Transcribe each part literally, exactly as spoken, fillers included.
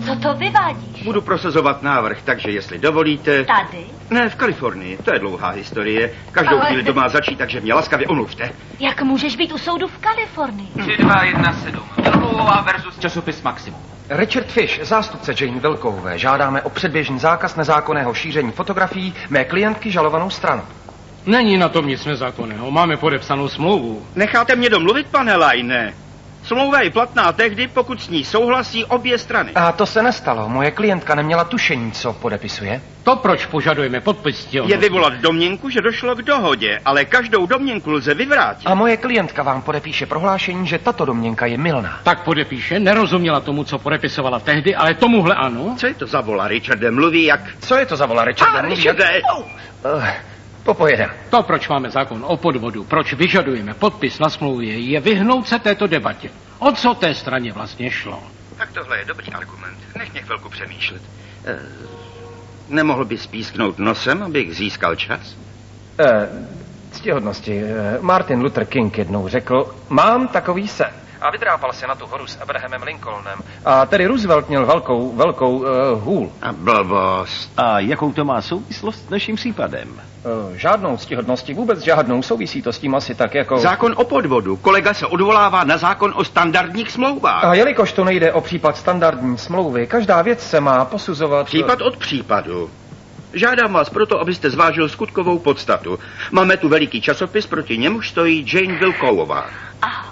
Co to vyvádíš? Budu prosazovat návrh, takže jestli dovolíte... Tady? Ne, v Kalifornii, to je dlouhá historie. Každou Ale... chvíli to má začít, takže mě laskavě omluvte. Jak můžeš být u soudu v Kalifornii? tři dva jedna sedm. Milová versus časopis Maximum. Richard Fish, zástupce Jane Wilkové. Žádáme o předběžný zákaz nezákonného šíření fotografií mé klientky žalovanou stranu. Není na tom nic nezákonného. Máme podepsanou smlouvu. Necháte mě domluvit, pane Lajne? Smlouva je platná tehdy, pokud s ní souhlasí obě strany. A to se nestalo. Moje klientka neměla tušení, co podepisuje. To, proč požadujeme podpis, je vyvolat domněnku, že došlo k dohodě, ale každou domněnku lze vyvrátit. A moje klientka vám podepíše prohlášení, že tato domněnka je mylná. Tak podepíše, nerozuměla tomu, co podepisovala tehdy, ale tomuhle ano. Co je to za vola, Richarde? Mluví jak... Co je to za vola, Richarde? A, Richarde! Jak... Uh, popojedem. To, proč máme zákon o podvodu, proč vyžadujeme podpis na smlouvě, je vyhnout se této debatě. O co té straně vlastně šlo? Tak tohle je dobrý argument. Nech mě chvilku přemýšlet. E, nemohl bys písknout nosem, abych získal čas? E, ctihodnosti, Martin Luther King jednou řekl, mám takový sen. A vydrápal se na tu horu s Abrahamem Lincolnem. A tedy Roosevelt měl velkou, velkou uh, hůl. A blbost. A jakou to má souvislost s naším případem? Uh, žádnou ctihodnosti, vůbec žádnou. Souvisí to s tím asi tak jako... Zákon o podvodu. Kolega se odvolává na zákon o standardních smlouvách. A jelikož to nejde o případ standardní smlouvy, každá věc se má posuzovat... Případ od případu. Žádám vás proto, abyste zvážil skutkovou podstatu. Máme tu veliký časopis, proti němuž stojí Jane Wilkowová. Ahoj.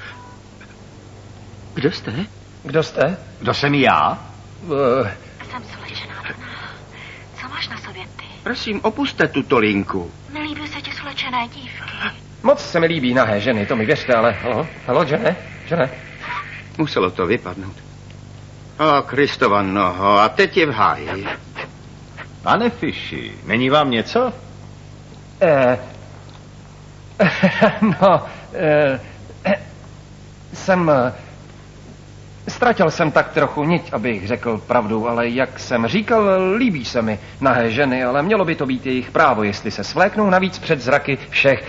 Kdo jste? Kdo jste? Kdo jsem já? Uh... Jsem slečená Dana. Co máš na sobě ty? Prosím, opuste tuto linku. Nelíbí se ti slečené dívky. Moc se mi líbí nahé ženy, to mi věřte, ale... Halo, halo, žene, žene. Muselo to vypadnout. O, Kristova noho, a teď je v háji. Pane Fishi, není vám něco? Eh... no... Eh... Jsem... Ztratil jsem tak trochu niť, abych řekl pravdu, ale jak jsem říkal, líbí se mi nahé ženy, ale mělo by to být jejich právo, jestli se svléknou navíc před zraky všech